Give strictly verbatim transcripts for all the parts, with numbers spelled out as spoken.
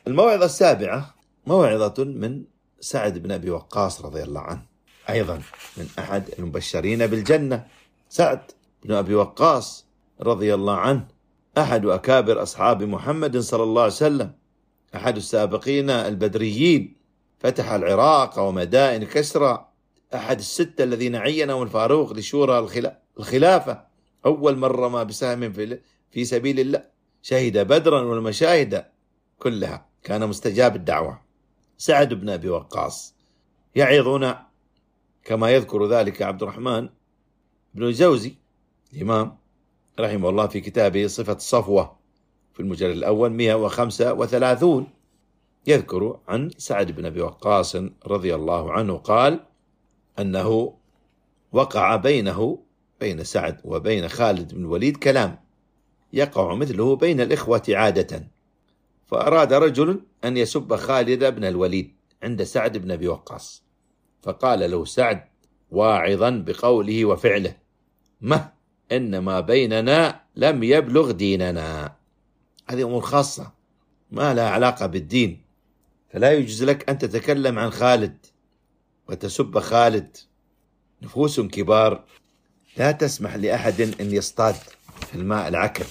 الموعظة السابعة موعظة من سعد بن أبي وقاص رضي الله عنه، أيضا من أحد المبشرين بالجنة. سعد بن أبي وقاص رضي الله عنه أحد أكابر أصحاب محمد صلى الله عليه وسلم، أحد السابقين البدريين، فتح العراق ومدائن كسرى، أحد الستة الذين عينهم الفاروق لشورى الخلافة، أول من رمى بسهم في سبيل الله، شهد بدرا والمشاهد كلها، كان مستجاب الدعوة. سعد بن أبي وقاص يعظنا كما يذكر ذلك عبد الرحمن بن الجوزي الإمام رحمه الله في كتابه صفة الصفوة في المجلد الأول مئة وخمسة وثلاثين، يذكر عن سعد بن أبي وقاص رضي الله عنه قال أنه وقع بينه بين سعد وبين خالد بن الوليد كلام يقع مثله بين الإخوة عادة، فأراد رجل أن يسب خالد بن الوليد عند سعد بن أبي وقاص، فقال له سعد واعظا بقوله وفعله: مه إن ما بيننا لم يبلغ ديننا. هذه أمور خاصة ما لها علاقة بالدين، فلا يجوز لك أن تتكلم عن خالد وتسب خالد. نفوس كبار لا تسمح لأحد أن يصطاد في الماء العكر.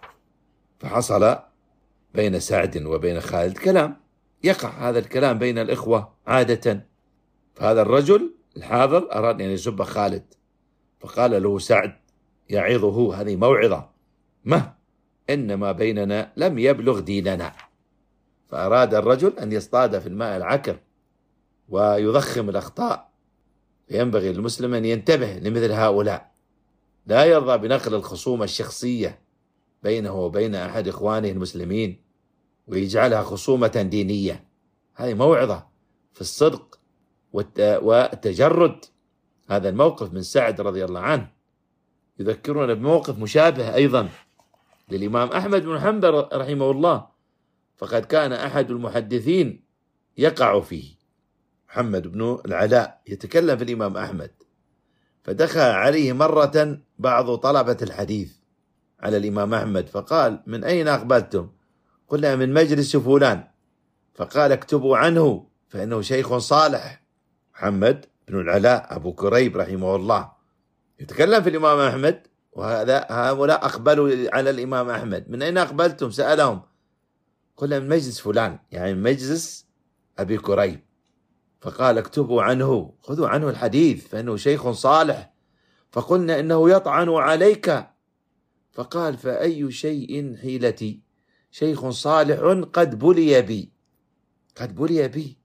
فحصل بين سعد وبين خالد كلام، يقع هذا الكلام بين الإخوة عادة، فهذا الرجل الحاضر أراد أن يسب خالد، فقال له سعد يعظه، هذه موعظة: مه إن ما بيننا لم يبلغ ديننا. فأراد الرجل أن يصطاد في الماء العكر ويضخم الأخطاء، فينبغي للمسلم أن ينتبه لمثل هؤلاء، لا يرضى بنقل الخصومة الشخصية بينه وبين أحد إخوانه المسلمين ويجعلها خصومة دينية. هذه موعظة في الصدق والتجرد. هذا الموقف من سعد رضي الله عنه يذكرنا بموقف مشابه أيضا للإمام أحمد بن حنبل رحمه الله، فقد كان أحد المحدثين يقع فيه، محمد بن العلاء، يتكلم في الإمام أحمد، فدخل عليه مرة بعض طلبة الحديث على الإمام أحمد فقال: من أين أقبلتم؟ قلنا: من مجلس فلان. فقال: اكتبوا عنه فإنه شيخ صالح. محمد بن العلاء أبو كريب رحمه الله يتكلم في الإمام أحمد، وهذا هؤلاء أقبلوا على الإمام أحمد. من أين أقبلتم؟ سألهم. قلنا: من مجلس فلان، يعني من مجلس أبي كريب. فقال: اكتبوا عنه، خذوا عنه الحديث فإنه شيخ صالح. فقلنا: إنه يطعن عليك. فقال: فأي شيء حيلتي، شيخ صالح قد بلي بي، قد بلي بي.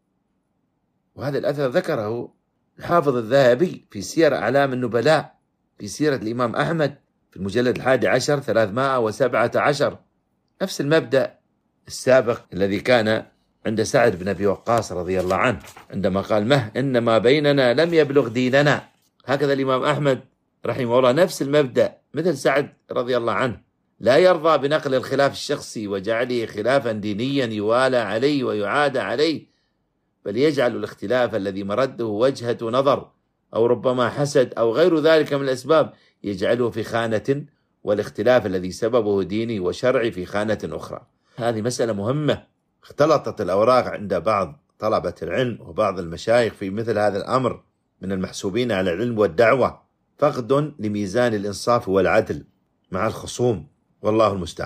وهذا الأثر ذكره الحافظ الذهبي في سير أعلام النبلاء في سيرة الإمام أحمد في المجلد الحادي عشر ثلاثمائة وسبعة عشر، نفس المبدأ السابق الذي كان عند سعد بن أبي وقاص رضي الله عنه عندما قال: مه إن ما بيننا لم يبلغ ديننا. هكذا الإمام أحمد رحمه الله نفس المبدأ مثل سعد رضي الله عنه، لا يرضى بنقل الخلاف الشخصي وجعله خلافا دينيا يوالى عليه ويعاد عليه، بل يجعل الاختلاف الذي مرده وجهة نظر أو ربما حسد أو غير ذلك من الأسباب يجعله في خانة، والاختلاف الذي سببه ديني وشرعي في خانة أخرى. هذه مسألة مهمة. اختلطت الأوراق عند بعض طلبة العلم وبعض المشايخ في مثل هذا الأمر من المحسوبين على العلم والدعوة، فقد لميزان الإنصاف والعدل مع الخصوم، والله المستعان.